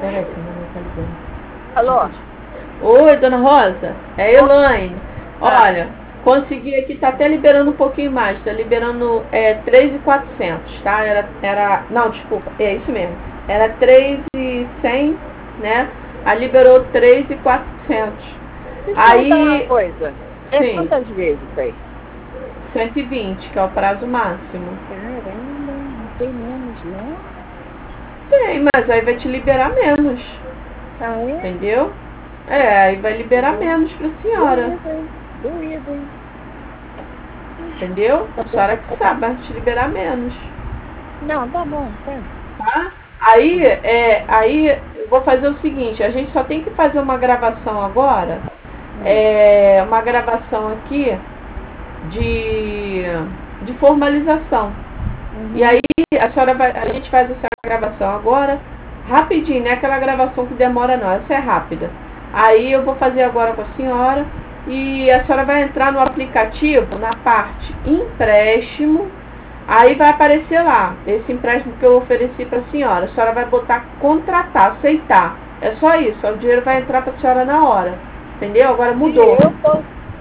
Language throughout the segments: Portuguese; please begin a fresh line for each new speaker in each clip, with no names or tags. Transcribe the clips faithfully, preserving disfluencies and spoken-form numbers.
Peraí, que a mamãe tá ligando.
Alô?
Oi, dona Rosa. É a Elaine. Olha, consegui aqui, tá até liberando um pouquinho mais. Tá liberando é, três mil e quatrocentos, tá? Era, era. Não, desculpa. É isso mesmo. Era três mil e cem, né? Aí liberou três mil e quatrocentos.
Deixa eu
Aí.
perguntar uma coisa. É
Sim.
quantas vezes aí?
cento e vinte, que é o prazo máximo.
Caramba, não tem menos, não?
Tem, mas aí vai te liberar menos.
Ah, é?
Entendeu? É, aí vai liberar menos pra senhora.
Doído, hein? Doído, hein?
Entendeu? A senhora que sabe, vai te liberar menos.
Não, tá bom, tá.
Tá? Aí, é, aí eu vou fazer o seguinte, a gente só tem que fazer uma gravação agora. É, uma gravação aqui de, de formalização.
Uhum.
E aí a senhora vai, a gente faz essa gravação agora, rapidinho, não é aquela gravação que demora não, essa é rápida. Aí eu vou fazer agora com a senhora e a senhora vai entrar no aplicativo, na parte empréstimo, aí vai aparecer lá, esse empréstimo que eu ofereci para a senhora. A senhora vai botar contratar, aceitar. É só isso, o dinheiro vai entrar para a senhora na hora. Entendeu? Agora mudou.
Eu tô...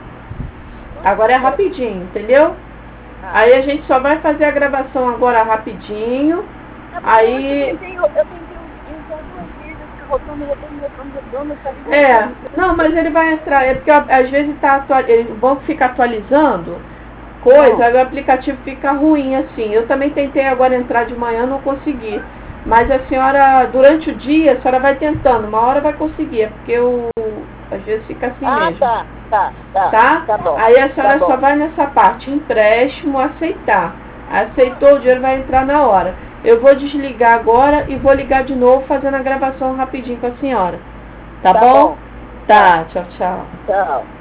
Agora é rapidinho, entendeu?
Ah.
Aí a gente só vai fazer a gravação agora rapidinho. Aí.
Eu tentei, eu tentei entrar duas vezes, fica rodando, rodando, rodando, rodando, tá ligado?
É, não, mas ele vai entrar, é porque às vezes tá atual, o banco fica atualizando coisa, aí o aplicativo fica ruim assim. Eu também tentei agora entrar de manhã, não consegui. Mas a senhora, durante o dia, a senhora vai tentando, uma hora vai conseguir, é porque o, às vezes fica assim
ah,
mesmo.
tá, tá, tá.
Tá?
Tá bom.
Aí a senhora
tá
só vai nessa parte, empréstimo, aceitar. Aceitou, o dinheiro vai entrar na hora. Eu vou desligar agora e vou ligar de novo fazendo a gravação rapidinho com a senhora. Tá,
tá
bom?
bom?
Tá, tchau, tchau.
Tchau.